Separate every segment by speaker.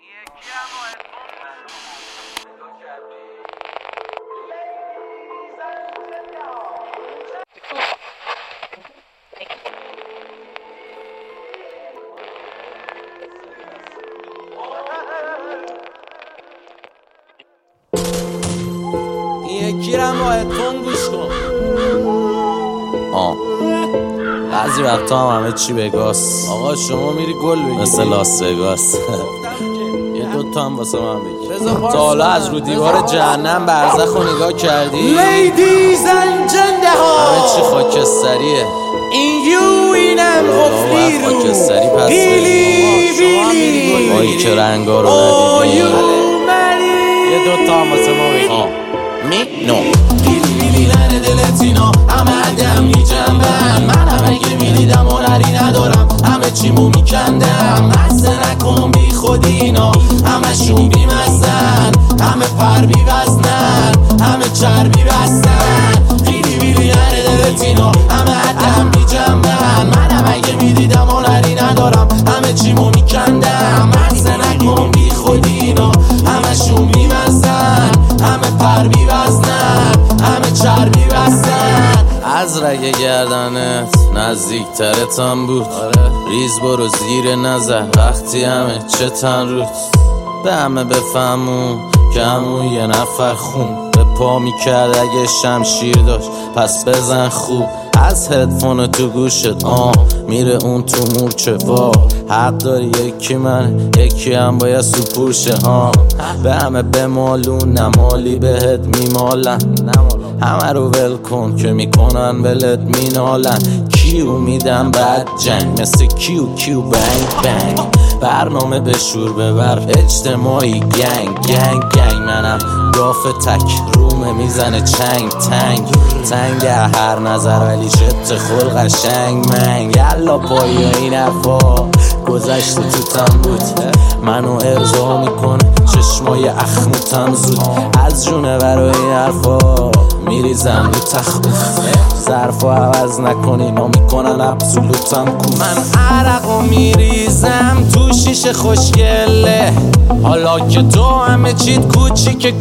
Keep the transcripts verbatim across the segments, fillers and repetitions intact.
Speaker 1: گیرم با هدفون گوش کن. آه بعضی وقتا هم همه چی بگاست. آقا شما میری گل بگیری مثل لاس وگاس. یه دوتا هم واسه من بگیر. تا حالا از رو دیوار جهنم برزخ رو نگاه کردی؟
Speaker 2: Ladies and gentlemen
Speaker 1: همه چی خاکستریه.
Speaker 2: این یو اینم غفلی رو
Speaker 1: خاکستری پس
Speaker 2: بیلی بیلی
Speaker 1: آیی که رنگا رو ندیدی. یه دوتا هم واسه ما بگیر. می نو
Speaker 3: بیلی بیلی نره دلت اینا همه عدم میجنبن منم اگه میدیدم هنری ندارم همه چیمو میکندم مزه نکن بی خودی اینا همه شون بی مزن همه پر بی وزنن همه چربی بستن بیلی بیلی نره دلت اینا همه عدم میجنبن منم اگه میدیدم هنری ندارم همه چیمو میکندم مزه نکن بی خودی اینا همه شون بی مزن همه پر بی وزنن همه چربی بستن.
Speaker 1: از رگ گردنت نزدیک ترتم بود. ریز برو زیر نظر وقتی همه چه تن روت به همه بفهمون که همون یه نفر خون به پا میکرد اگه شمشیر داشت پس بزن خوب از هدفون تو گوشت آه میره اون تو مورچه وا حق داری یکی من یکی هم باید سپوشه ها به همه بمالون نمالی بهت میمالن همه رو ول کن که میکنن ولت مینالن کیو میدم بعد جنگ مثل کیو کیو بنگ بنگ برنامه به شور ببر اجتماعی گنگ گنگ گنگ منم گاف تک رومه میزنه چنگ تنگ تنگ هر نظر ولی شت خل قشنگ منگ یلا پایی این حرفا گذشت تو تم بود منو ارضا میکنه چشمای اخموتم زود از جونه برای این حرفا میریزم رو تخت ظرفو عوض نکنی ما میکنن ابسولوتم کوف من عرقو میریزم تو شیشه خوشگله حالا که تو همه چیت کوچیک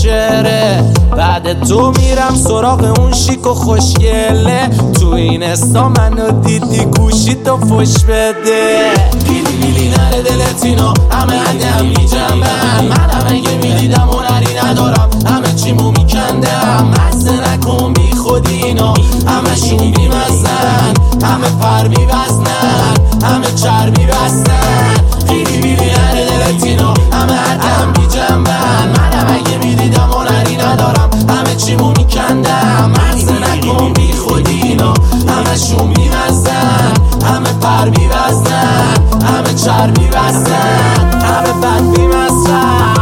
Speaker 1: کسچره بعد تو میرم سراغ اون شیک و خوشگله تو این استا منو دیدی گوشی تو فش بده
Speaker 3: بیلی بیلی نره دلت اینا همه عدم میجنبن منم اگه میدیدم هنری ندارم همه چیمو میکندم مزه نکن بی خودی اینا همه شون بی مزن همه پر بی وزنن همه چربی بستن بیلی بیلی نره دلت اینا همه عدم میجنبن منم اگه میدیدم هنری ندارم همه چیمو میکندم مزه نکن بی خودی اینا همه شون بی مزن همه پر بی وزنن همه چربی بستن همه بد بی مزن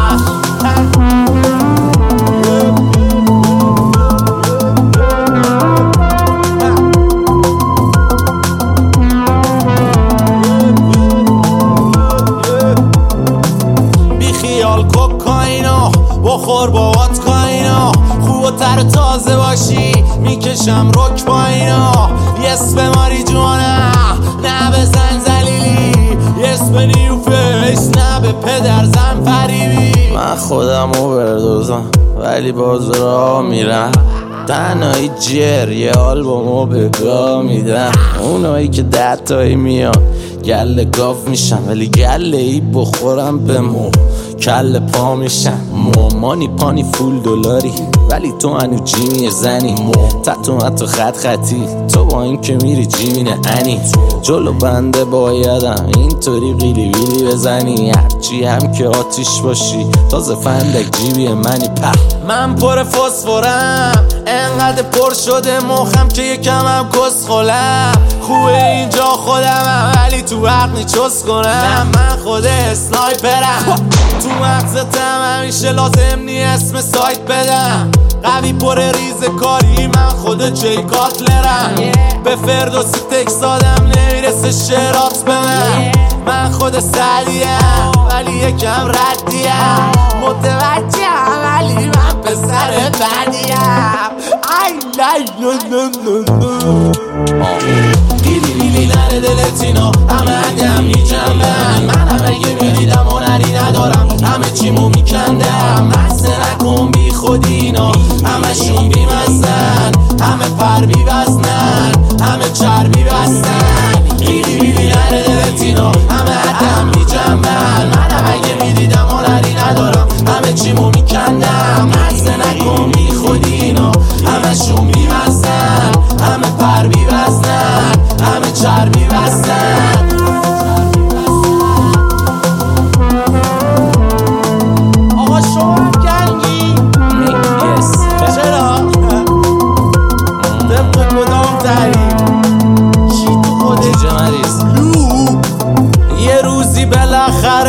Speaker 3: بخور با واتکاینا خوب و تر تازه باشی میکشم رک با اینا یس به ماری جوانا نه بزن زلیلی یس به نیو فیس نه به پدر زن فریبی
Speaker 1: من خودم رو بردازم ولی باز را میرم تنهایی جر یه آلبومو به گاه میدم اونایی که ده تایی میان گله گاف میشم ولی گله ای بخورم به مو کل پا میشم مامانی پانی فول دلاری ولی تو هنو جیمی زنی تتو حتی خط خطی تو با این که میری جیمینه انی جلو بنده بایدم اینطوری قیلی ویلی بزنی هرچی هم که آتیش باشی تازه فندک جیبی منی په
Speaker 3: من پر فسفورم انقدر پر شده مخم که یکم هم کس خولم خوبه اینجا خودمم ولی تو حق چس کنم من خود اسنایپرم تو مغزتم همیشه لازم نی اسم سایت بدم قوی پر ریز کاری من خود جی کاتلرم به فردوسی تکس آدم نمیرسه شرات به من من خود سلیم ولی یکم ردیم متوجهم ولی من پسر بدیم ای لای لو لو لو لو بیلی بیلی نره دلت اینا همه عدم میجنبن منم اگه میدیدم هنری ندارم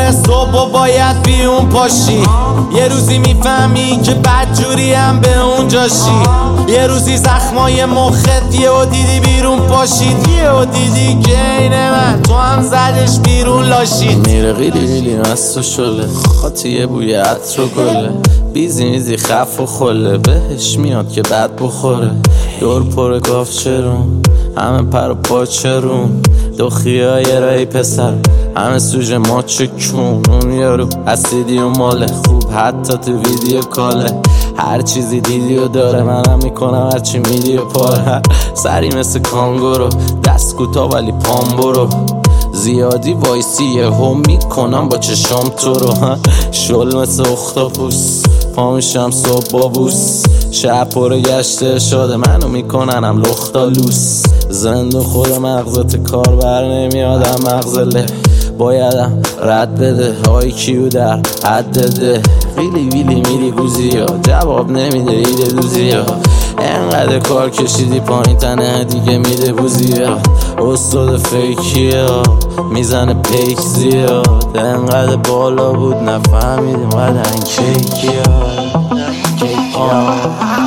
Speaker 3: دوباره صبح و باید بیون پاشی. یه روزی میفهمی که بدجوری هم به اونجا شی. یه روزی زخمای مخت یه و دیدی بیرون پاشید. یه و دیدی که اینه من تو هم زدش بیرون لاشید.
Speaker 1: میره قیلی قیلی مست و شله خاطی یه بوی عطر و گله بیزی میزی خف و خله بهش میاد که بد بخوره. دور پر گاف چرون همه پر و پا چرون دوخیای رای پسر همه سوژه ما چکون. اون یارو اسیدی و ماله خوب حتی تو ویدیو کاله. هر چیزی دیدی و داره منم میکنم هرچی میدی و پاره. سری مثل کانگورو دست کوتا ولی پام برو. زیادی وایسیه هم میکنم با چشام تو رو. شل مثل اختاپوس پا میشم صبح بابوس. شب پر گشته شده منو میکننم لختالوس. زند خود مغزت کار بر نمیادم مغزله بایدم رد بده های کیو در حد ده. ویلی ویلی میری گوزی ها جواب نمیده ایده دوزی ها. انقدر کار کشیدی پایین تنه دیگه میده بوزی ها. استاد فیکی ها میزنه پیک زیاد. انقدر بالا بود نفهمیدیم قدن کیکی ها کیکی ها.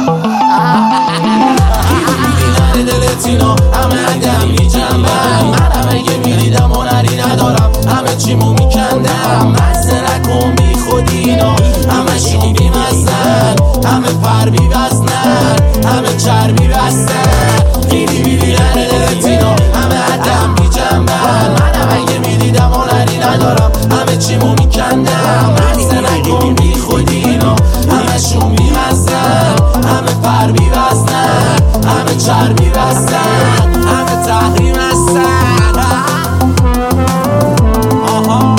Speaker 3: دلتینا همه عدم میجنبن منم اگه میدیدم هنری ندارم همه چیمو میکندم. مزه نکن بی خودی اینا همه شون بی مزن همه پر بی وزنن همه چربی بستن. بیلی بیلی نره دلتینا همه عدم میجنبن منم اگه میدیدم هنری ندارم همه چیمو میکندم. مزه نکن بی خودی اینا همه شون بی مزن همه پر بی وزنن همه چربی بستن همه تحریم هستن. آها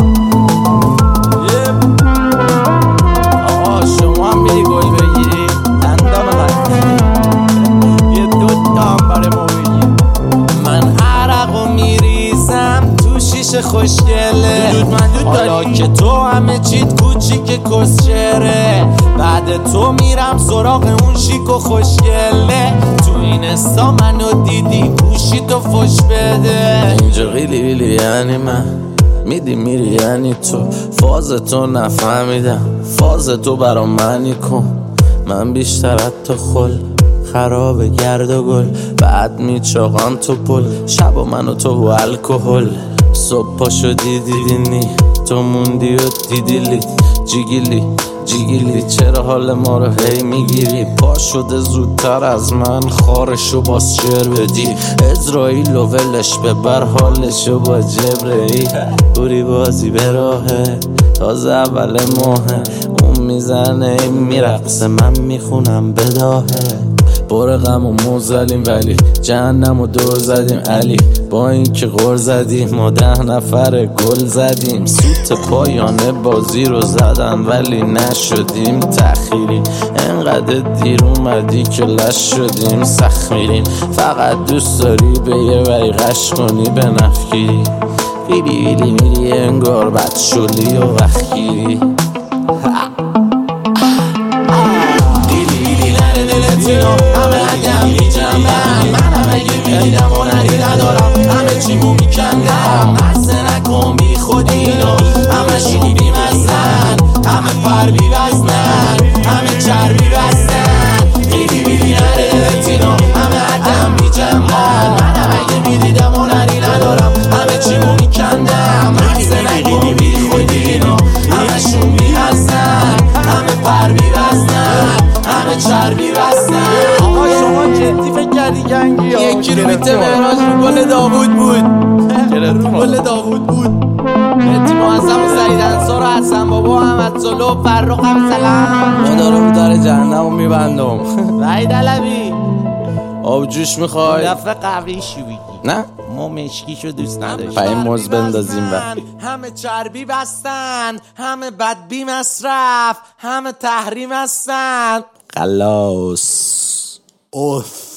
Speaker 3: آها شما هم میری گل بگیری دندان من یه دوتا هم برای ما بگیر. من عرقو میریزم تو شیشه خوشگله حالا که تو همه چیت کوچیک کسچره. بعد تو میرم سراغ اون شیک و خوشگله. تو این استا منو دیدی پوشی تو فش بده.
Speaker 1: اینجا قیلی قیلی یعنی من میدی میری یعنی تو. فاز تو نفهمیدم فاز تو برا منی کن. من بیشتر از تو خل خراب گرد و گل. بعد میچاقم تو پل شب و من و تو و الکل. صبح پا شدی دیدینی تو موندی و دیدیلی جیگیلی جیگیلی. چرا حال ما رو هی میگیری پا شده زودتر از من خارشو باز شعر بدی. ازرائیل و ولش ببر حالشو با جبرئیل. بوری بازی به راهه تازه اول ماهه. اون میزنه میرقصه من میخونم بداهه. بار غم و موزلیم ولی جهنم و دور زدیم علی. با این که غر زدیم ما ده نفر گل زدیم. سوت پایانه بازی رو زدن ولی نشدیم تخیری. انقدر دیر اومدی که لش شدیم سخت میریم. فقط دوست داری به یه وری غش کنی به نفگیری. ویلی ویلی میری انگار بد شلی و وخگیری.
Speaker 3: همه عدم میجنبن منم اگه میدیدم هنری ندارم همه چیمو میکندم. مزه نکن بی خودی اینا همه شون بی مزن همه پر بی وزنن همه چربی بستن. بیلی بیلی نره دلتینا همه عدم میجنبن منم اگه میدیدم هنری ندارم همه چیمو میکندم. مزه نکن بی خودی اینا همه شون بی مزن همه پر بی وزنن همه چربی بستن.
Speaker 2: آقا شما جدی فکر کردی گنگی ها؟
Speaker 3: یکی رو بیته مهراج رو گل داوود بود رو گل داوود بود. مهدی معظم و سعید انصار و حسن بابا و احمد صلح و فرخ هم سلام.
Speaker 1: خدا رو در جهنم رو میبندم.
Speaker 3: وحید علوی
Speaker 1: آب جوش میخوای؟
Speaker 3: دفعه قوی شو بگی
Speaker 1: نه
Speaker 3: ما مشکیشو دوست نداشتیم.
Speaker 1: پای موز بندازیم و
Speaker 3: همه چربی بستن همه بدبی مصرف همه تحریم هستن.
Speaker 1: خلاص
Speaker 3: اوف